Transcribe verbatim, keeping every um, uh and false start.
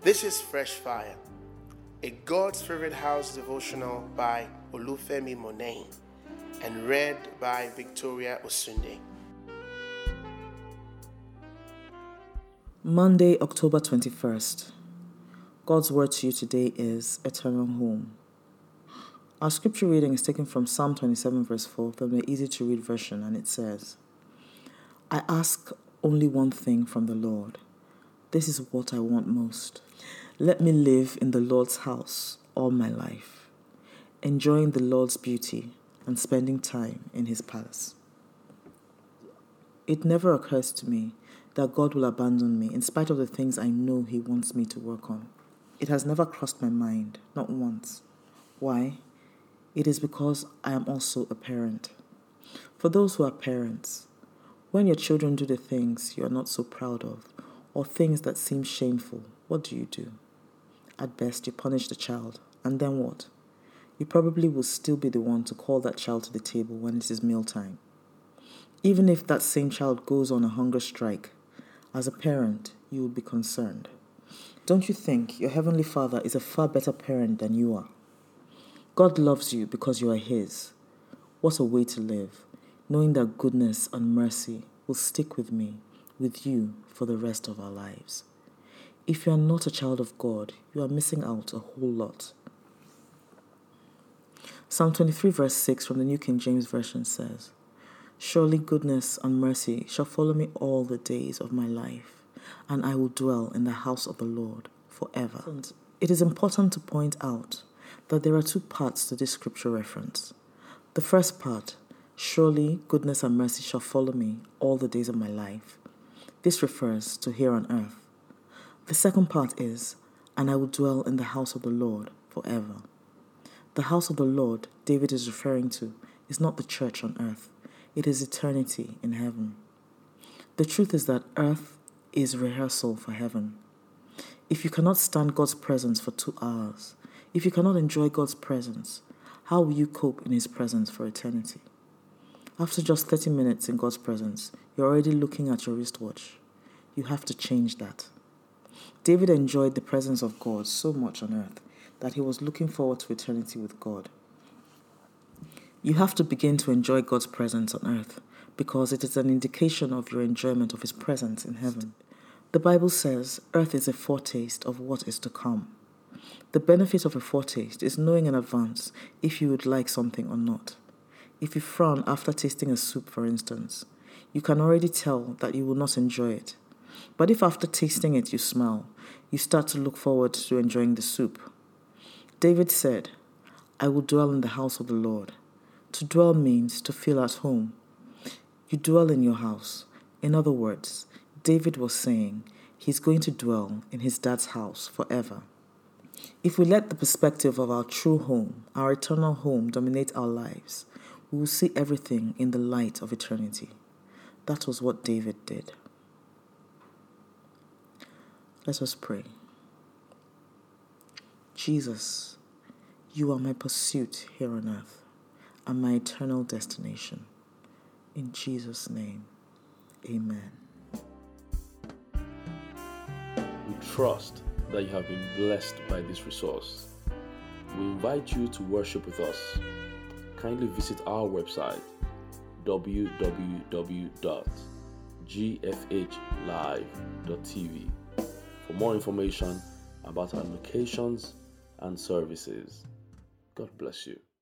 This is Fresh Fire, a God's Favorite House devotional by Olufemi Monet and read by Victoria Osunde. Monday, October twenty-first. God's word to you today is Eternal Home. Our scripture reading is taken from Psalm twenty-seven verse four from the easy to read version, and it says, I ask only one thing from the Lord. This is what I want most. Let me live in the Lord's house all my life, enjoying the Lord's beauty and spending time in his palace. It never occurs to me that God will abandon me in spite of the things I know he wants me to work on. It has never crossed my mind, not once. Why? It is because I am also a parent. For those who are parents, when your children do the things you are not so proud of, or things that seem shameful, what do you do? At best, you punish the child, and then what? You probably will still be the one to call that child to the table when it is mealtime. Even if that same child goes on a hunger strike, as a parent, you will be concerned. Don't you think your Heavenly Father is a far better parent than you are? God loves you because you are his. What a way to live, knowing that goodness and mercy will stick with me, with you, for the rest of our lives. If you are not a child of God, you are missing out a whole lot. Psalm twenty-three verse six from the New King James Version says, Surely goodness and mercy shall follow me all the days of my life, and I will dwell in the house of the Lord forever. It is important to point out that there are two parts to this scripture reference. The first part, surely goodness and mercy shall follow me all the days of my life. This refers to here on earth. The second part is, and I will dwell in the house of the Lord forever. The house of the Lord David is referring to is not the church on earth. It is eternity in heaven. The truth is that earth is rehearsal for heaven. If you cannot stand God's presence for two hours, if you cannot enjoy God's presence, how will you cope in his presence for eternity? After just thirty minutes in God's presence, you're already looking at your wristwatch. You have to change that. David enjoyed the presence of God so much on earth that he was looking forward to eternity with God. You have to begin to enjoy God's presence on earth because it is an indication of your enjoyment of his presence in heaven. The Bible says earth is a foretaste of what is to come. The benefit of a foretaste is knowing in advance if you would like something or not. If you frown after tasting a soup, for instance, you can already tell that you will not enjoy it. But if after tasting it you smile, you start to look forward to enjoying the soup. David said, I will dwell in the house of the Lord. To dwell means to feel at home. You dwell in your house. In other words, David was saying he's going to dwell in his dad's house forever. If we let the perspective of our true home, our eternal home, dominate our lives, we will see everything in the light of eternity. That was what David did. Let us pray. Jesus, you are my pursuit here on earth and my eternal destination. In Jesus' name, amen. We trust that you have been blessed by this resource. We invite you to worship with us. Kindly visit our website w w w dot g f h live dot t v for more information about our locations and services. God bless you.